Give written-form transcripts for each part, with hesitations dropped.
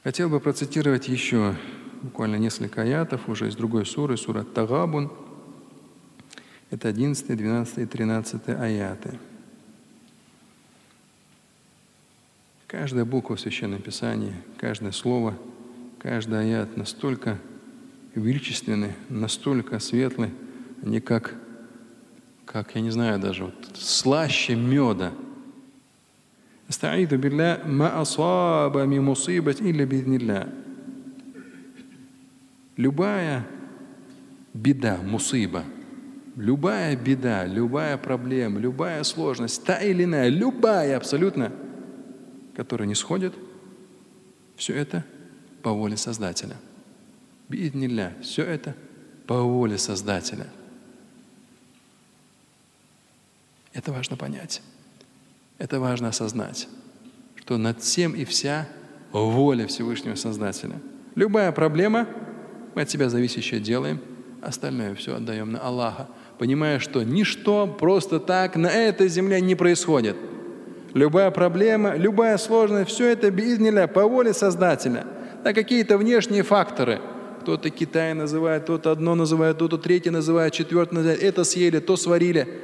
Хотел бы процитировать еще буквально несколько аятов уже из другой суры, сура Тагабун. Это 11, 12 и 13 аяты. Каждая буква в Священном Писании, каждое слово, каждый аят настолько величественны, настолько светлы, они как я не знаю даже, вот, слаще меда. «Астаиду билля ма асаба ми мусибат илля биднилля». Любая беда, мусиба, любая беда, любая проблема, любая сложность, та или иная, любая абсолютно, которая не сходит, все это по воле Создателя. Биднилля, все это по воле Создателя. Это важно понять. Это важно осознать, что над всем и вся воля Всевышнего Создателя. Любая проблема, мы от себя зависящее делаем, остальное все отдаем на Аллаха, понимая, что ничто просто так на этой земле не происходит. Любая проблема, любая сложность, все это биизнилля, по воле Создателя. Да, какие-то внешние факторы. Кто-то Китай называет, кто-то одно называет, кто-то третье называет, четвертое называет, это съели, то сварили.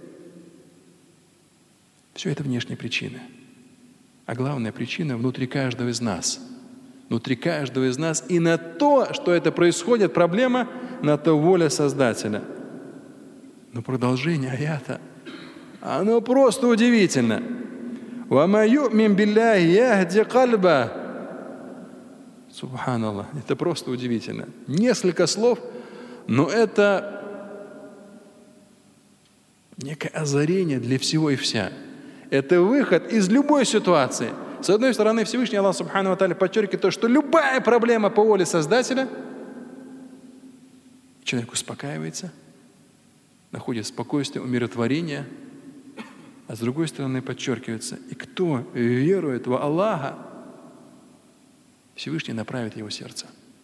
Все это внешние причины. А главная причина внутри каждого из нас. Внутри каждого из нас. И на то, что это происходит, проблема, на то воля Создателя. Но продолжение аята, оно просто удивительно. وَمَا يُؤْمِنْ بِاللَّهِ يَهْدِ قَلْبَهُ. Субханаллах. Это просто удивительно. Несколько слов, но это некое озарение для всего и вся. Это выход из любой ситуации. С одной стороны, Всевышний Аллах Субхану ва Тааля подчеркивает то, что любая проблема по воле Создателя, человек успокаивается, находит спокойствие, умиротворение, а с другой стороны подчеркивается, и кто верует во Аллаха, Всевышний направит его сердце.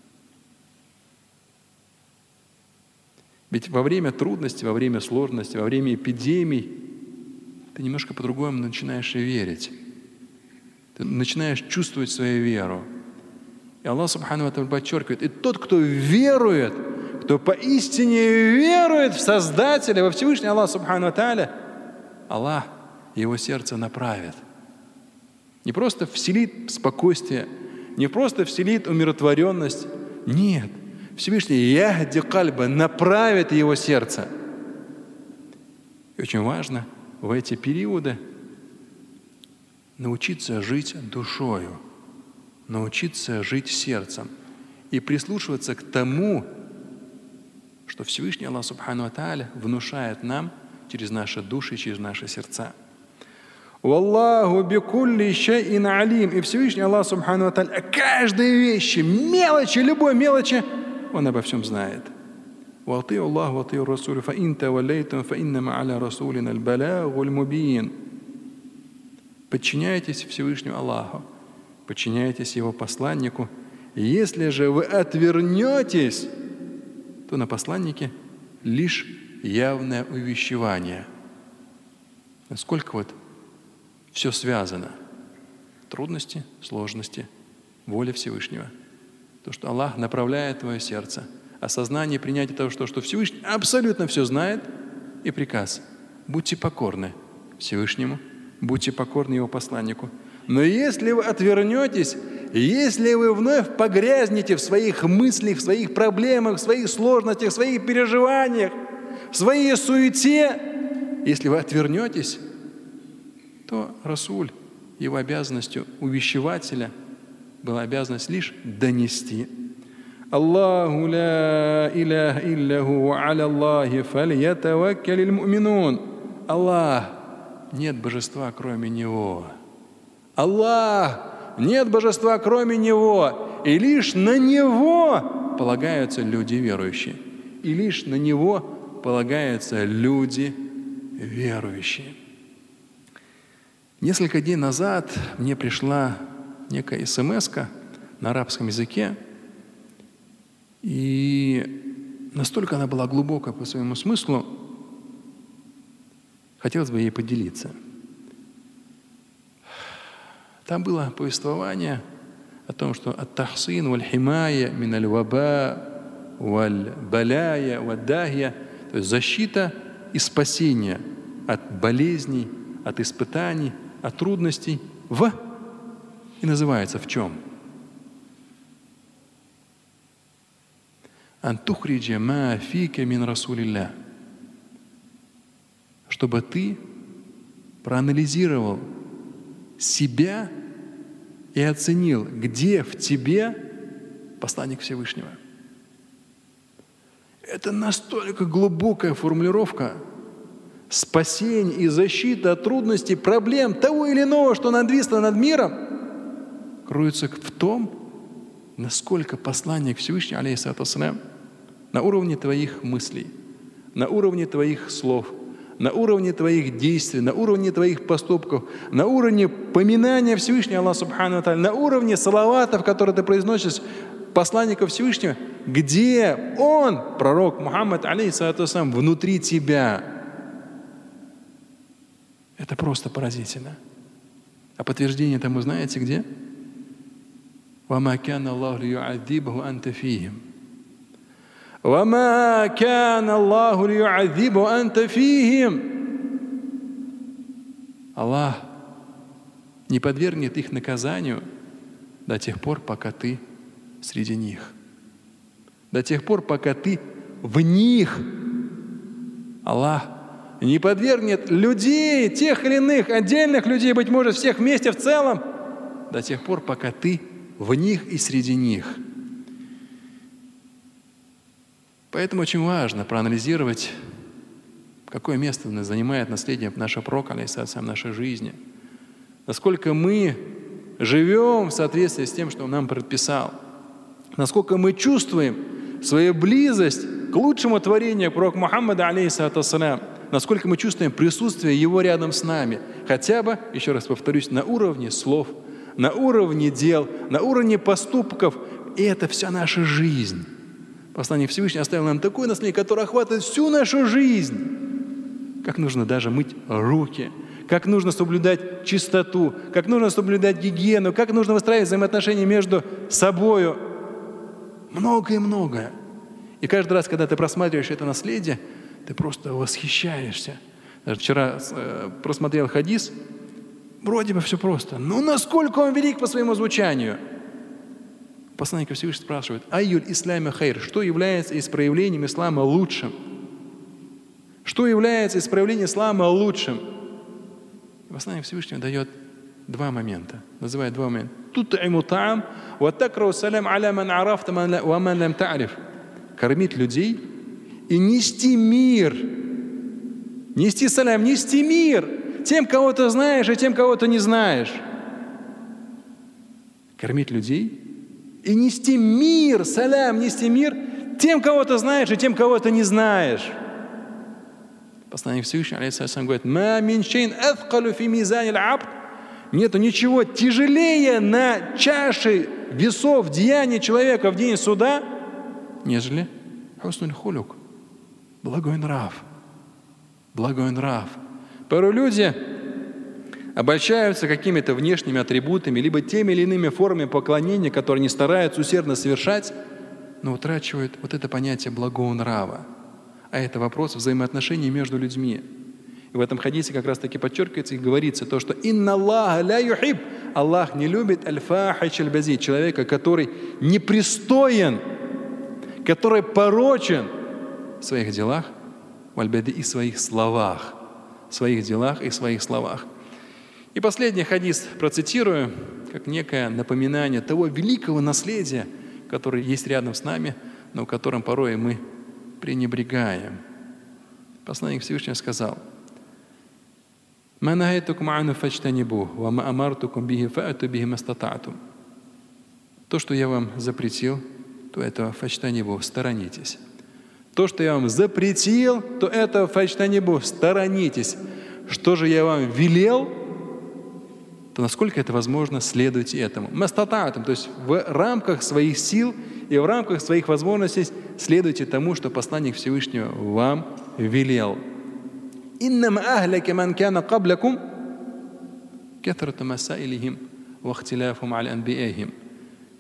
Ведь во время трудностей, во время сложностей, во время эпидемий ты немножко по-другому начинаешь верить. Ты начинаешь чувствовать свою веру. И Аллах Субхану ва Тааля подчеркивает, и тот, кто верует, кто поистине верует в Создателя, во Всевышний Аллах Субхану ва Тааля, Аллах его сердце направит. Не просто вселит спокойствие, не просто вселит умиротворенность. Нет. Всевышний яхди кальба направит его сердце. И очень важно в эти периоды научиться жить душою, научиться жить сердцем и прислушиваться к тому, что Всевышний Аллах Субхану ва Тааля внушает нам через наши души, через наши сердца. Валлаху бикулли шайин алим. И Всевышний Аллах Субхану ва Тааля о каждой вещи, мелочи, любой мелочи, Он обо всем знает. وَأَطِيعُوا اللَّهَ وَأَطِيعُوا الرَّسُولَ فَإِن تَوَلَّيْتُمْ فَإِنَّمَا عَلَى رَسُولِنَا الْبَلَاغُ الْمُبِينُ. Подчиняйтесь Всевышнему Аллаху, подчиняйтесь Его посланнику. Если же вы отвернетесь, то на посланнике лишь явное увещевание. Насколько вот все связано. Трудности, сложности, воля Всевышнего. То, что Аллах направляет твое сердце. Осознание, принятие того, что Всевышний абсолютно все знает, и приказ. Будьте покорны Всевышнему, будьте покорны Его посланнику. Но если вы отвернетесь, если вы вновь погрязнете в своих мыслях, в своих проблемах, в своих сложностях, в своих переживаниях, в своей суете, если вы отвернетесь, то Расуль, его обязанностью увещевателя, была обязанность лишь донести. Аллаху ла иляха илляху ва аля Аллахи фальятаваккалил му'минун. Аллах, нет божества, кроме Него. Аллах, нет божества, кроме Него. И лишь на Него полагаются люди верующие. И лишь на Него полагаются люди верующие. Несколько дней назад мне пришла некая смс-ка на арабском языке, и настолько она была глубокая по своему смыслу, хотелось бы ей поделиться. Там было повествование о том, что ат-тахсин валь-химая мин аль-ваба валь-балая валь-дахия, то есть защита и спасение от болезней, от испытаний, от трудностей и называется в чем? Ан тухриджа ма фика мин расулилля. Чтобы ты проанализировал себя и оценил, где в тебе посланник Всевышнего. Это настолько глубокая формулировка. Спасение и защита от трудностей, проблем того или иного, что надвисло над миром, кроется в том, насколько посланник Всевышнего, алейхиссалату вассалям, на уровне твоих мыслей, на уровне твоих слов, на уровне твоих действий, на уровне твоих поступков, на уровне поминания Всевышнего Аллаха Субхану ва Тааля, на уровне салаватов, которые ты произносишь посланника Всевышнего, где он, пророк Мухаммад, алейхиссалату вассалям, внутри тебя. Это просто поразительно. А подтверждение тому знаете где? وَمَا كَانَ اللَّهُ لِيُعَذِّبَهُ أَنْتَ فِيهِمْ وَمَا كَانَ اللَّهُ لِيُعَذِّبَهُ أَنْتَ فِيهِمْ. Аллах не подвергнет их наказанию до тех пор, пока ты среди них. До тех пор, пока ты в них. Аллах не подвергнет людей, тех или иных, отдельных людей, быть может, всех вместе в целом, до тех пор, пока ты в них и среди них. Поэтому очень важно проанализировать, какое место занимает наследие нашего пророка, алейхиссалату в нашей жизни. Насколько мы живем в соответствии с тем, что он нам предписал. Насколько мы чувствуем свою близость к лучшему творению, к пророку Мухаммаду, алейхиссалату вассалям. Насколько мы чувствуем присутствие Его рядом с нами. Хотя бы, еще раз повторюсь, на уровне слов, на уровне дел, на уровне поступков. И это вся наша жизнь. Посланник Всевышний оставил нам такое наследие, которое охватывает всю нашу жизнь. Как нужно даже мыть руки, как нужно соблюдать чистоту, как нужно соблюдать гигиену, как нужно выстраивать взаимоотношения между собою. Многое, многое. И каждый раз, когда ты просматриваешь это наследие, ты просто восхищаешься. Даже вчера просмотрел хадис, вроде бы все просто. Но насколько он велик по своему звучанию? Посланник Всевышний спрашивает: «Айюль исляме хайр», что является из проявлением ислама лучшим? Что является из проявления ислама лучшим? Посланник Всевышнего дает два момента, называет два момента. «Тут'иму та'ам, ва такрау салям аля ман арафта ва ман лам та'риф». Кормить людей и нести мир. Нести салям, нести мир тем, кого ты знаешь, и тем, кого ты не знаешь. Кормить людей и нести мир, салям, нести мир тем, кого ты знаешь, и тем, кого ты не знаешь. Посланник Всевышнего, алейхиссалям, говорит: «Ма мин шейн аthqalu фи мизани аль-абд». Нету ничего тяжелее на чаше весов деяния человека в день суда, нежели хуснуль хулюк, благой нрав. Благой нрав. Порой люди обольщаются какими-то внешними атрибутами, либо теми или иными формами поклонения, которые они стараются усердно совершать, но утрачивают вот это понятие благого нрава. А это вопрос взаимоотношений между людьми. И в этом хадисе как раз таки подчеркивается и говорится то, что «Инна Аллаха ля юхиб», Аллах не любит аль-фахиш аль-бази, человека, который непристоен, который порочен в своих делах, валь-бади, и в своих словах. В своих делах и в своих словах. И последний хадис процитирую, как некое напоминание того великого наследия, которое есть рядом с нами, но которым порой мы пренебрегаем. Посланник Всевышнего сказал: «Ма нахайтукум анху фажтанибух, ва ма амартукум бихи фа'ту бихи мастата'тум». То, что я вам запретил, то этого фажтанибух, сторонитесь. То, что я вам запретил, то этого фажтанибух, сторонитесь. Что же я вам велел, то насколько это возможно, следуйте этому. Мастата'тум, то есть в рамках своих сил и в рамках своих возможностей следуйте тому, что посланник Всевышнего вам велел. «Иннама ахляка ман кана каблякум каthрату масаилихим ва ихтиляфум аля анбияихим».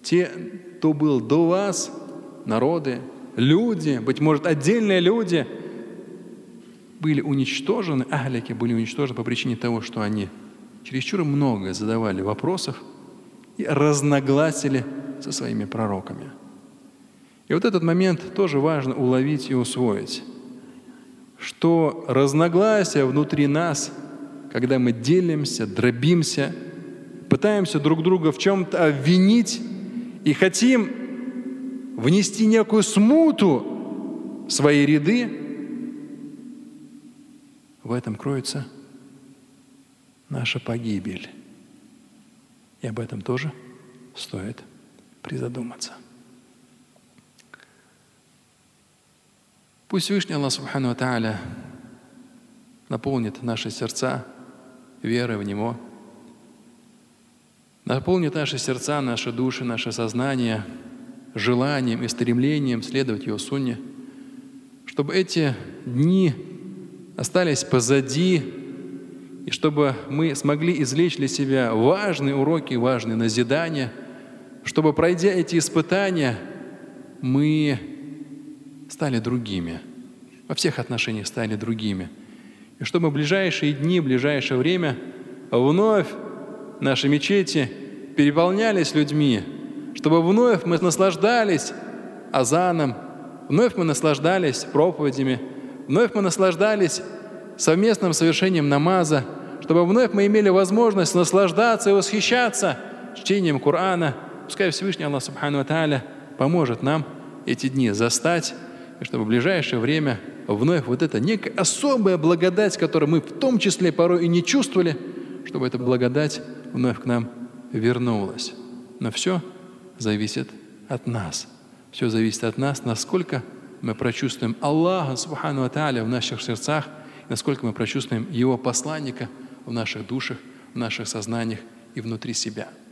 те, кто был до вас, народы, люди, быть может, отдельные люди, были уничтожены, ахлики были уничтожены по причине того, что они чересчур много задавали вопросов и разногласили со своими пророками. И вот этот момент тоже важно уловить и усвоить, что разногласия внутри нас, когда мы делимся, дробимся, пытаемся друг друга в чем-то обвинить и хотим внести некую смуту в свои ряды, в этом кроется наша погибель. И об этом тоже стоит призадуматься. Пусть Всевышний Аллах Субхану ва Тааля наполнит наши сердца верой в Него, наполнит наши сердца, наши души, наше сознание желанием и стремлением следовать Его сунне, чтобы эти дни остались позади, и чтобы мы смогли извлечь для себя важные уроки, важные назидания, чтобы, пройдя эти испытания, мы стали другими, во всех отношениях стали другими. И чтобы в ближайшие дни, в ближайшее время вновь наши мечети переполнялись людьми, чтобы вновь мы наслаждались азаном, вновь мы наслаждались проповедями, вновь мы наслаждались совместным совершением намаза, чтобы вновь мы имели возможность наслаждаться и восхищаться чтением Корана. Пускай Всевышний Аллах Субхану ва Тааля поможет нам эти дни застать, и чтобы в ближайшее время вновь вот эта некая особая благодать, которую мы в том числе порой и не чувствовали, чтобы эта благодать вновь к нам вернулась. Но все зависит от нас. Все зависит от нас, насколько мы прочувствуем Аллаха Субхану ва Тааля в наших сердцах, насколько мы прочувствуем Его посланника в наших душах, в наших сознаниях и внутри себя.